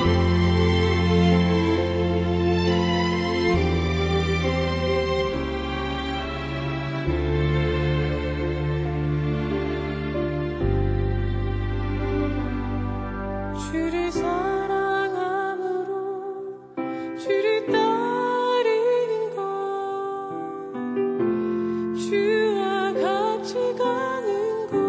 주를 사랑함으로 주를 따르는 것, 주와 같이 가는 것,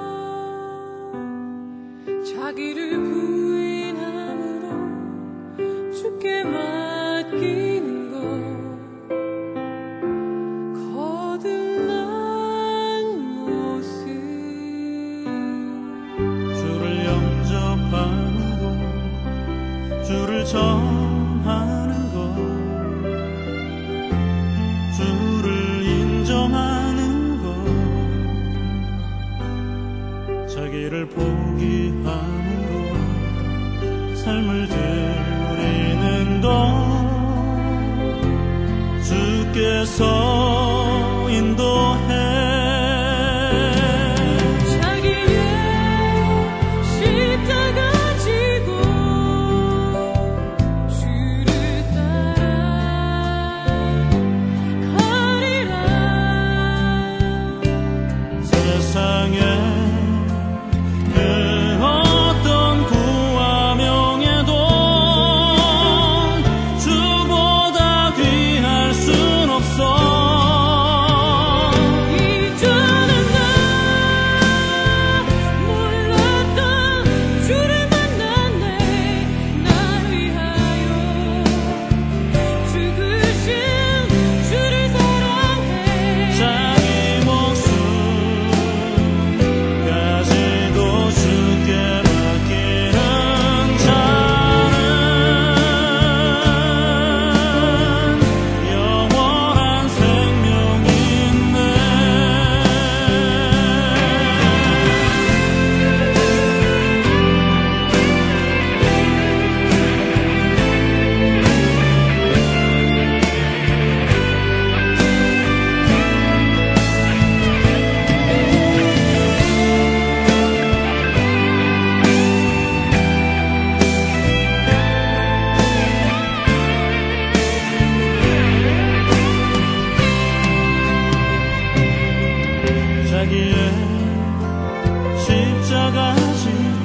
자기를 부인함으로 주께 맡기는 것, 거듭난 모습, 주를 영접하는 것, 주를 전하는 것, 주를 인정하는 것, 자기를 포기함으로 삶을 드리는 것, 주께서 인도해 자기의 십자가 지고 주를 따라가리라. 세상에 그 어떤 구와 명예도 주보다 귀할 순 없어. 이제는 나 몰랐던 주를 만났네. 날 위하여 죽으신 주를 사랑해. 자기 목숨까지도 주께 맡기는 자는 영원한 생명이 있네. 자기의 십자가 지고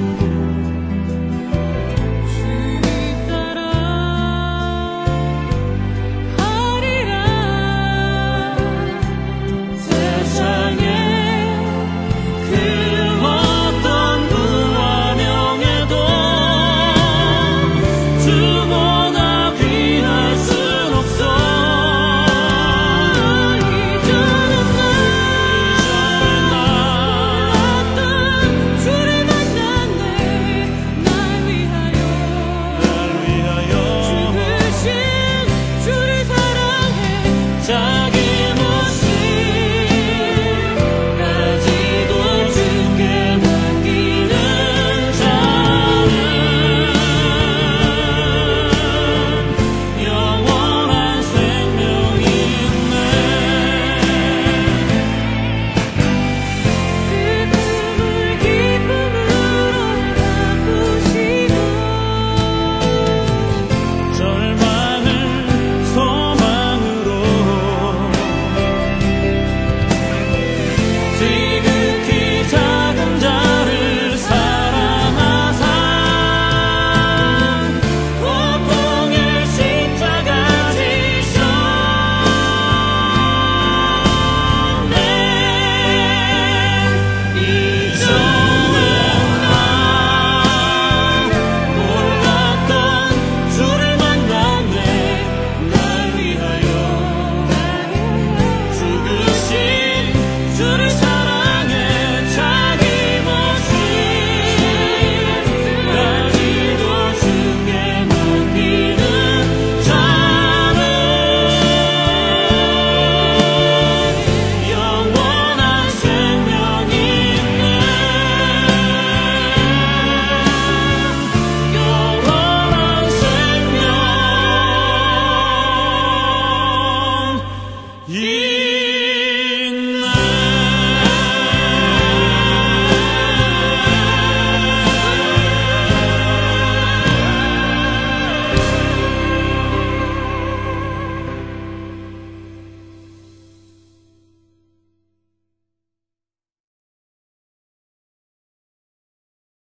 주를 따라가리라. 세상에 그 어떤 부와 명예도 주보다 귀할 순 없어. 이제는 나 몰랐던 주를 만났네. 날 위하여 죽으신 주를 사랑해. 자기 목숨까지도 주께 맡기는 자는 영원한 생명이 있네. 슬픔을 기쁨으로 바꾸시고 절망을 소망으로 지극히 작은 자를 사랑하사 고통의 십자가 지셨네. 이전에 나 몰랐던 주를 만났네. 날 위하여 죽으신 주를 사랑해. 자기 목숨까지도 주께 맡기는 자는 영원한 생명이 있네. 영원한 생명